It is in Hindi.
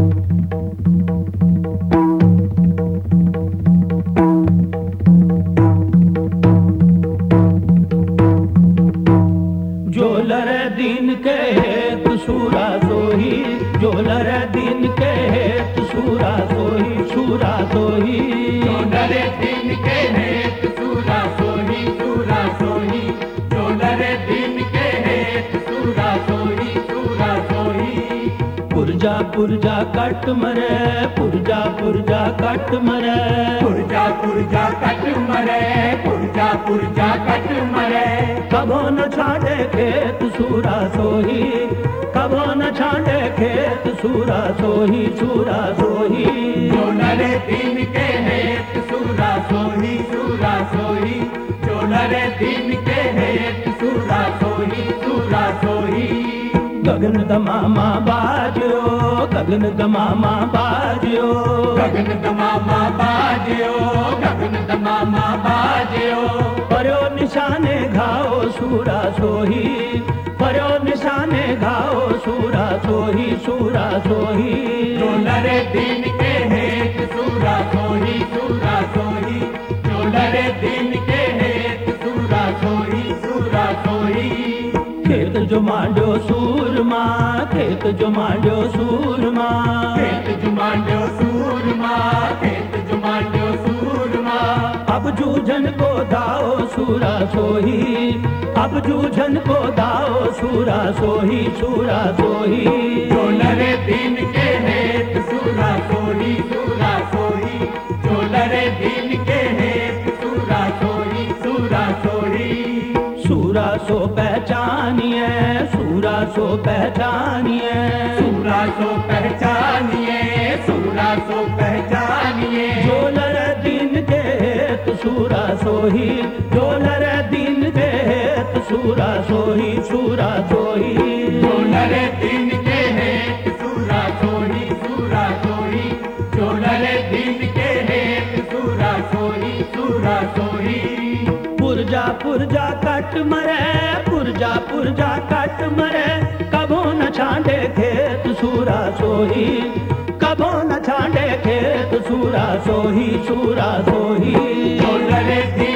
जोलर दिन के हेतु सूरा सोही, जोलर दिन के हेतु सूरा सोही, सूरा सोही। जोलर दिन के हेतु सूरा सोही, सूरा सोही। जोलर दिन के हेतु सूरा सोही, सूरा सोही। पुरजा पुरजा कट मरे, पुरजा पुरजा कट मरे, पुरजा पुरजा कट मरे, पुरजा पुरजा कट मरे। कभो न छाड़े खेत सूरा सोही, कभो न छाड़े खेत सूरा सोही, सूरा सोही। जोलर दिन के हेतु सूरा सोही, सूरा सोही। जोलर दिन के हेतु सूरा सोही, सूरा सोही। गगन दमामा बाजो, गगन दमामा बाजो, गगन दमामा बाजो, गगन दमामा बाजो। पर्यो निशाने घाओ सूरा सोही, पर्यो निशाने घाओ सूरा सोही, सूरा सोही। जोलर दिन के हेतु सूरा सोही, सूरा सोही। जोलर दिन के हेतु सूरा सोही, सूरा सोही। खेत जो मांडो सूरमा, खेत जो मांडो सूरमा, खेत जो मांडो सूरमा, खेत जो मांडो सूरमा। अब जूझन को दाओ सूरा सोही, अब जूझन को दाओ सूरा सोही, सूरा सोही। जोलर दिन के हेतु सूरा सोही, सूरा सोही। जोलर दिन के हेतु सूरा सोही, सूरा सोही। सूरा सो पहचानिए, सूरा सो पहचानिए, सूरा सो पहचानिए, सूरा सो पहचानिए। जोलर दिन के हेतु सूरा सोही, जोलर दिन के हेतु सूरा सोही, सूरा सोही। जोलर दिन के हेतु सूरा सोही, सूरा सोही। जोलर दिन के हेतु सूरा सोही, सूरा सोही। पुरजा पुरजा कट मरे, पुरजा पुरजा कट मरे। कभो न छांडे खेत सूरा सोही, कभो न छांडे खेत सूरा सोही, सूरा सोही। जोलर दिन